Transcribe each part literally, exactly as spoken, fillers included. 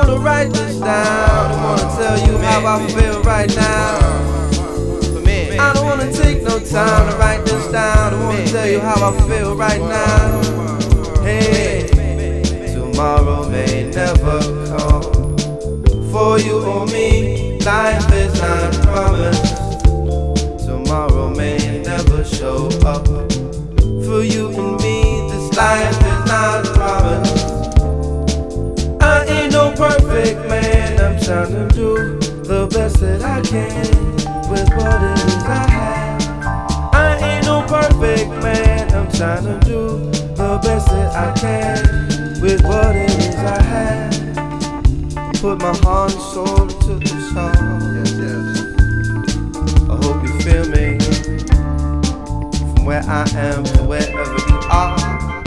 wanna write this down. I wanna tell you how I feel right now. I don't wanna take no time to write this down. I wanna tell you how I feel right now. Hey, tomorrow may never come. For you or me, life is not promised. Tomorrow may never show up. For you and me, this life is not promised. I ain't no perfect man, I'm trying to do the best that I can with what it is I have. I ain't no perfect man, I'm trying to do the best that I can with what it is I have. Put my heart and soul into this song. Yes, yes. I hope you feel me. From where I am to wherever you are.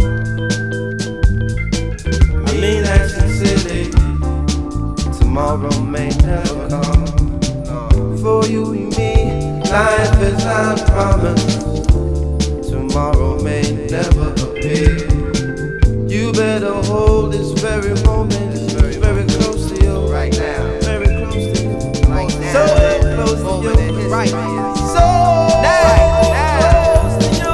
I mean that sincerely. Tomorrow may never come. For you and me, life is not promised. Tomorrow may never appear. You better hold this very moment, very, very close to you right now. Very close to you, right now. So close to you, right now. So close to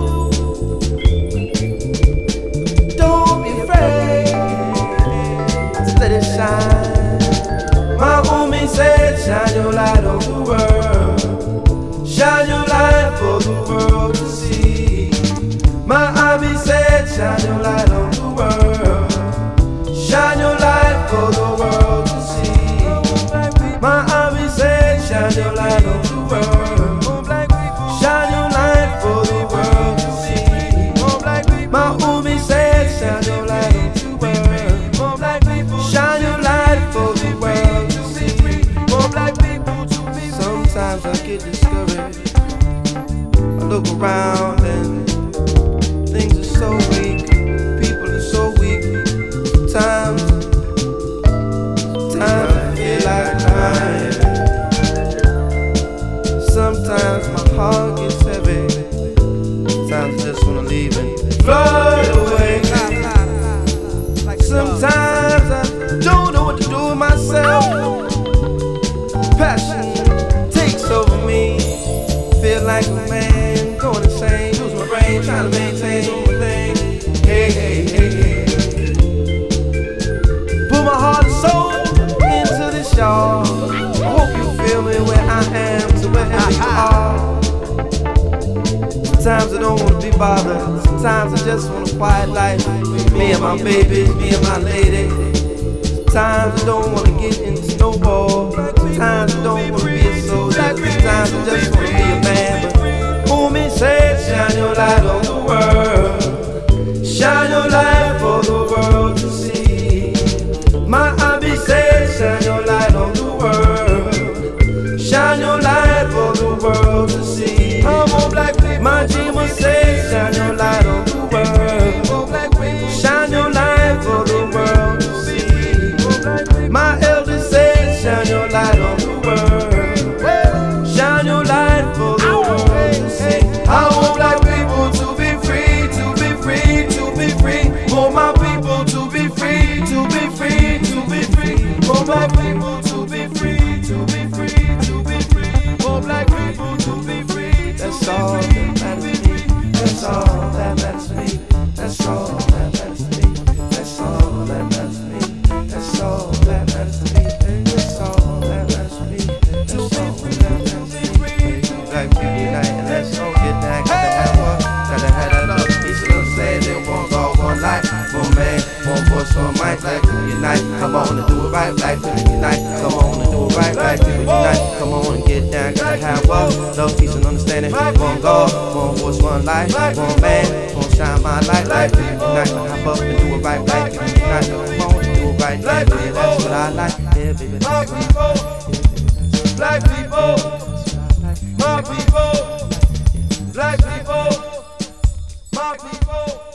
you. Don't be afraid to let it shine. My homie said, shine your light on the world. Shine your light for the world to see. My hobby said, shine your light on the world. Shine your light for the world to see. My hobby said, shine your light on the world. Shine your light for the world to see. My homie said, shine your light on the world. Shine your light for the world to see. Sometimes I get discouraged. I look around and things are so weak. People are so weak. Sometimes, sometimes I feel like crying. Sometimes my heart gets heavy. Sometimes I just wanna leave and float away. Sometimes I don't know what to do with myself. Passion takes over me. Feel like a man going insane. Lose my brain, trying to maintain all my things. Hey, hey, hey, hey. Put my heart and soul into this, y'all. I hope you feel me where I am to wherever you are. Sometimes I don't want to be bothered. Sometimes I just want a quiet life. Me and my baby, me and my lady. Sometimes I don't want to get into snowball. Sometimes I don't want to be a soldier. Sometimes I just want to be a man. But homie said, shine your light on the world. Shine your light for the world to see. My hobby said, shine your light on the world. Shine your light for the world to see. My dreamer said, shine your light on the world. Shine your light for the world to see. My elder said, shine your light on the world. Shine your light for the world to see. I want black people to be free, to be free, to be free. For my people to be free, to be free, to be free. For black people to be free, to be free, to be free. For black people to be free. That's all that matters to me. That's all that matters to me. That's all that matters to me. That's all that matters to me. That's all that matters to me. That's all that matters to me. That's all that matters to me. Black people unite and let's all get down. Gotta have one, gotta have that up. Each of them say they want all one life. One man, one voice, one mic. Black people unite. Come on and do it right. Black people unite. Come on and do it right. Black people unite. Come on and get down. Gotta have one. Love, peace, and understanding. One God, one voice, one life. One man, one shine my light. Black people unite. Hop up and do it right. Black people unite. Come on and do it right. Yeah, baby, that's what I like. Yeah, baby, that's what I like. Black people, my people, black people, my people.